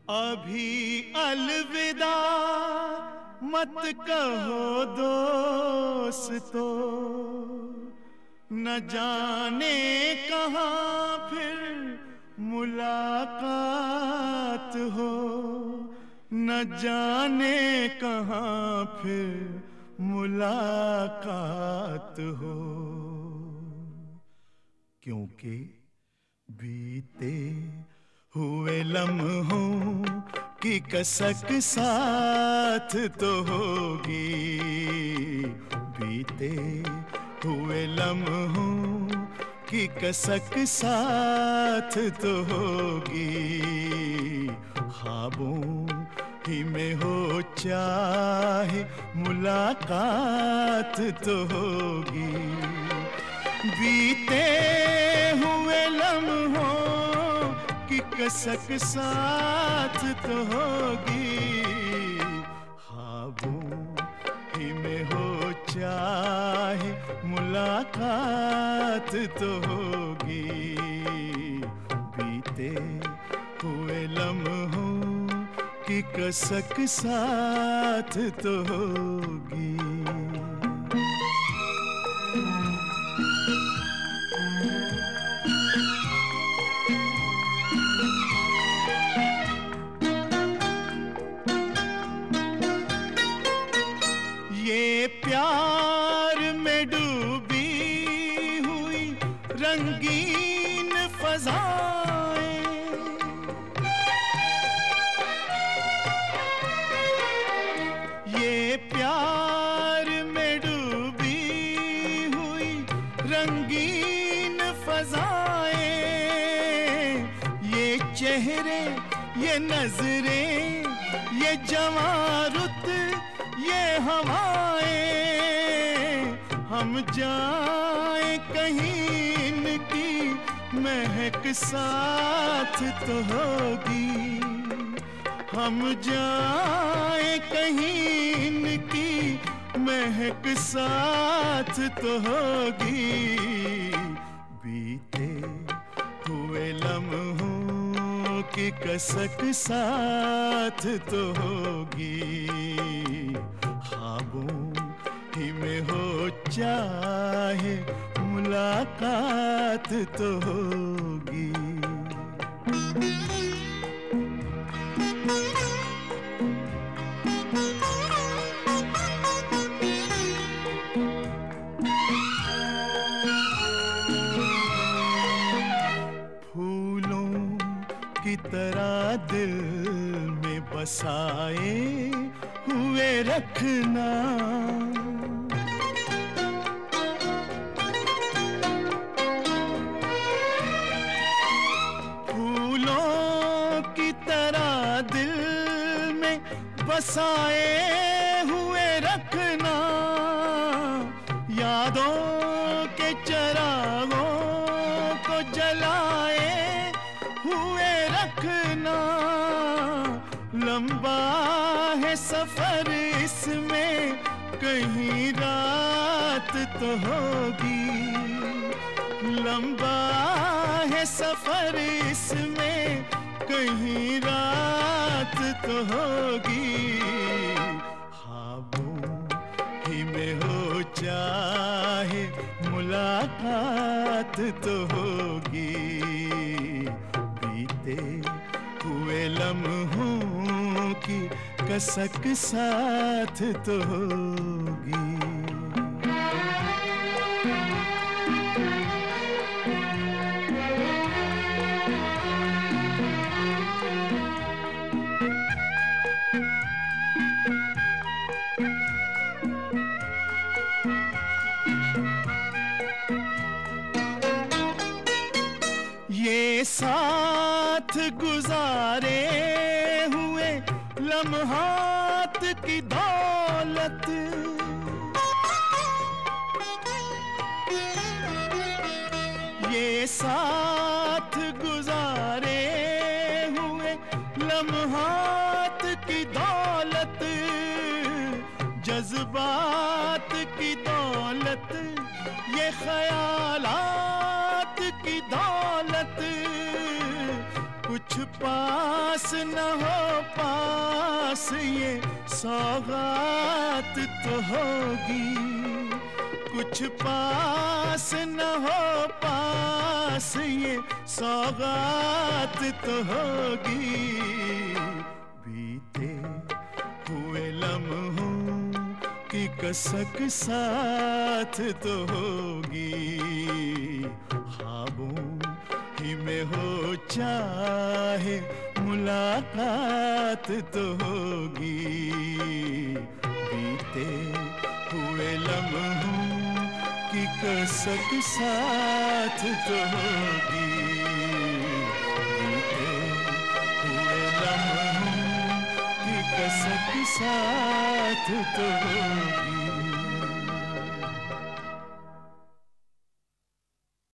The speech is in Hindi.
अभी अलविदा मत कहो दोस्तों, न जाने कहाँ फिर मुलाकात हो, न जाने कहाँ फिर मुलाकात हो। क्योंकि बीते हुए लम्हों की कसक साथ तो होगी, बीते हुए लम्हों की कसक साथ तो होगी। ख्वाबों ही में हो चाहे मुलाकात तो होगी, बीते हुए लम्हों की कसक साथ तो होगी। ख्वाबों ही में हो चाहे मुलाकात तो होगी, बीते हुए लम्हों की कसक साथ तो होगी। ये प्यार में डूबी हुई रंगीन फज़ाएं, ये प्यार में डूबी हुई रंगीन फज़ाएं, ये चेहरे, ये नजरें, ये जवां रुत, ये हवाएं, हम जाएं कहीं इनकी महक साथ तो होगी, हम जाएं कहीं इनकी महक साथ तो होगी। बीते हुए लम्हों की कसक साथ तो होगी, ख्वाबों ही में हो चाहे मुलाकात तो होगी। फूलों की तरह दिल में बसाए हुए रखना, फूलों की तरह दिल में बसाए हुए रखना, यादों के चरागों को जलाए हुए रखना। लंबा है सफर इसमें कहीं रात तो होगी, लंबा है सफर इसमें कहीं रात तो होगी। ख्वाबों ही में हो चाहे मुलाकात तो होगी, बीते हुए लम्हों की कसक साथ तो होगी। ये साथ गुजारे हुए लम्हात की दौलत, ये साथ गुजारे हुए लम्हात की दौलत, जज्बात की दौलत, ये ख्यालात की दौलत, कुछ पा पास न हो पास ये सौगात तो होगी, कुछ पास न हो पास ये सौगात तो होगी। बीते हुए लम्हों की कसक साथ तो होगी, ख्वाबों ही में हो चाहे मुलाकात तो होगी। बीते हुए लम्हों की कसक साथ तो होगी, बीते हुए लम्हों की कसक साथ तो होगी।